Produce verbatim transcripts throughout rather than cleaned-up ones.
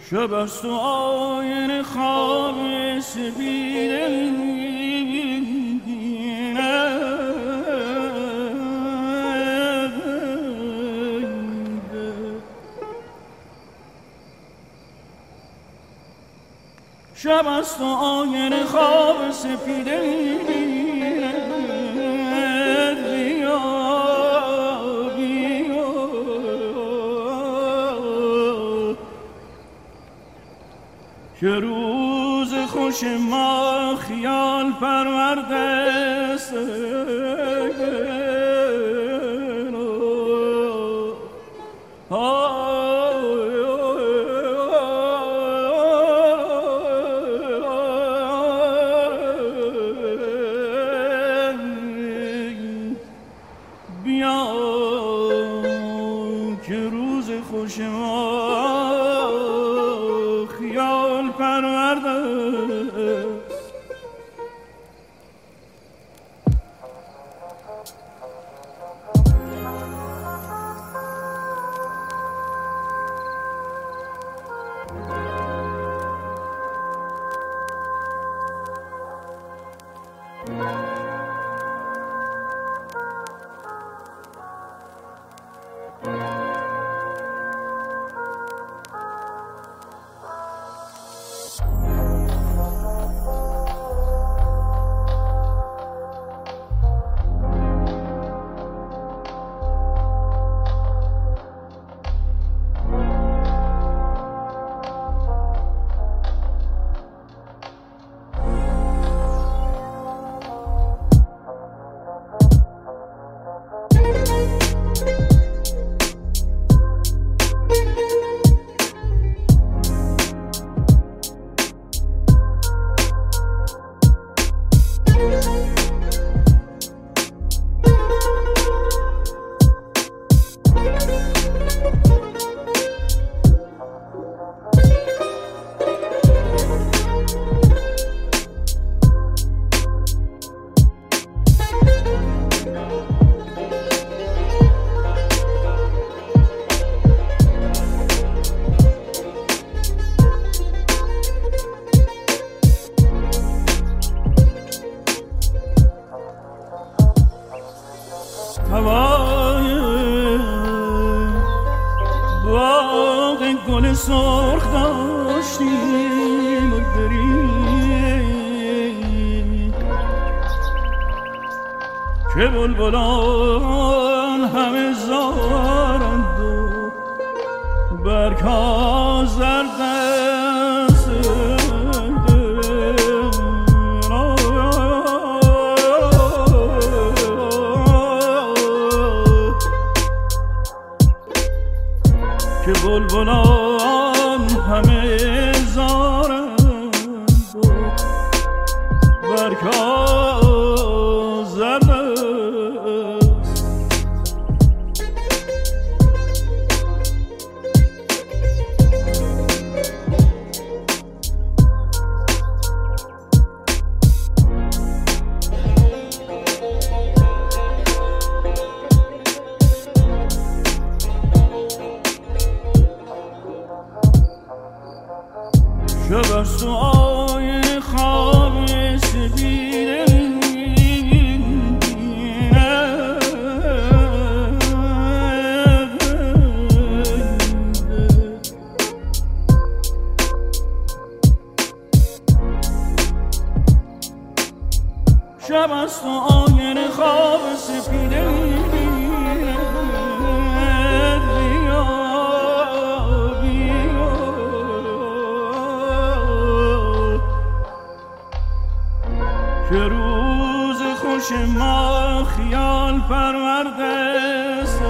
شب است و آینه خواب سپیده شب است و آینه خواب سپیده بیا بیا که روز خوش ما خیال پرورده است سرخ داشتیم و دری که بلبلان همه زارند و برگ‌ها زرد است که بلبلان همه زارند و برگ‌ها زرد است. شب است و آینه خواب سپیده شب است و آینه خواب سپیده که روز خوش ما خیال پرورده است.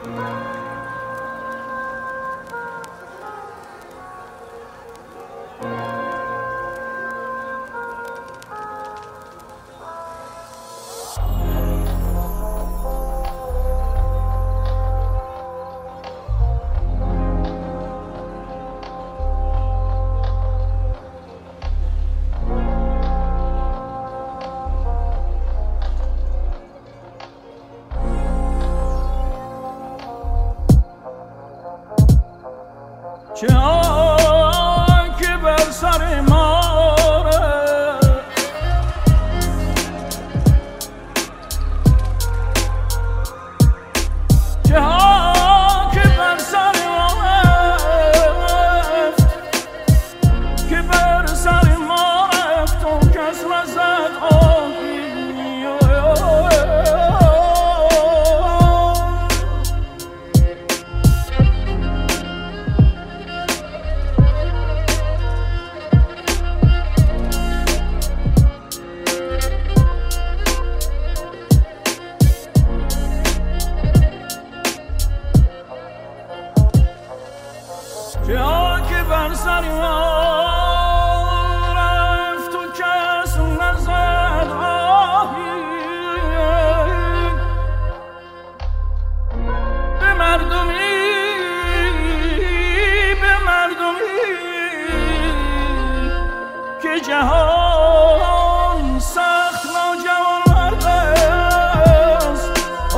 چه ها که بر سر ما رفت، چه ها که بر سر ما رفت، که بر سر ما رفت و کس رسد آهی. چه ها که بر سر ما رفت و کس نزد آهی. به مردمی به مردمی که جهان سخت ناجوانمرد است.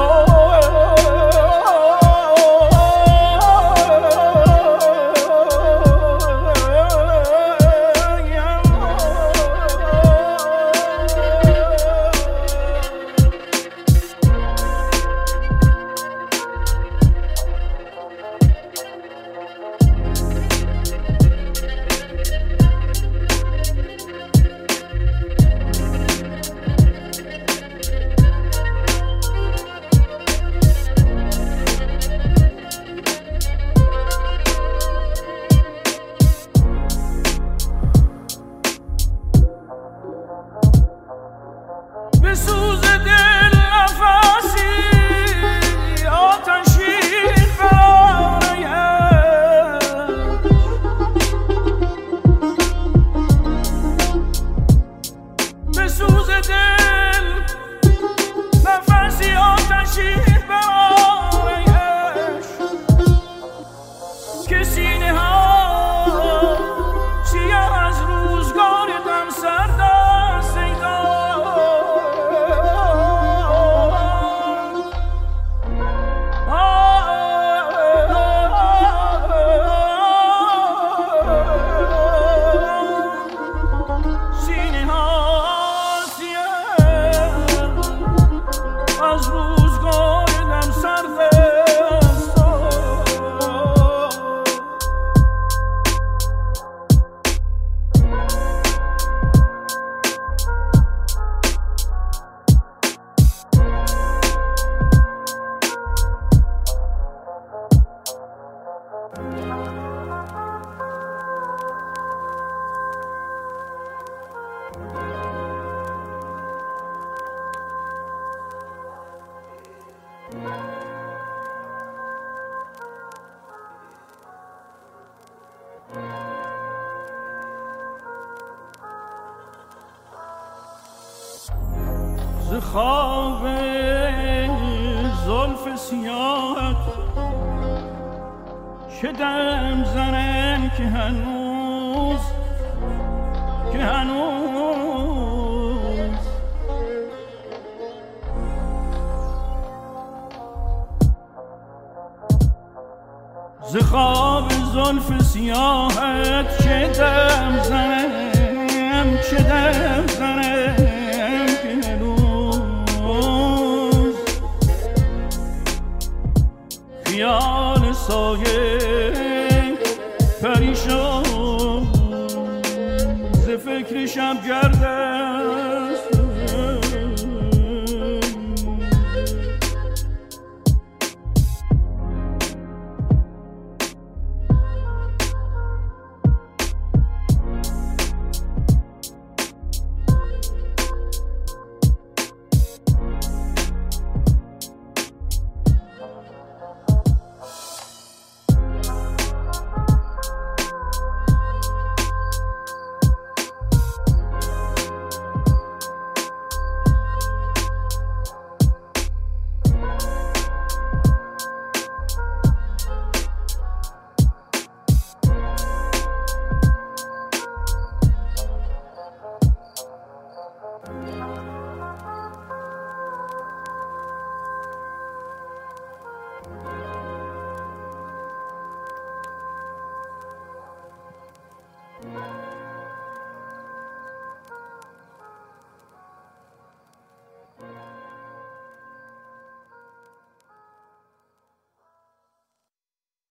به سوز دل نفسی آتشی براید، به سوز دل نفسی آتشی براید، که سینه ها سیاه از روزگار دم سرد است. از روزگار دم سرد است. ز خواب زلف سیاهت چه دم زنم که هنوز که هنوز ز خواب زلف سیاهت چه دم زنم چه دم زنم که هنوز خیال سایه پریشان ز فکر شب گرده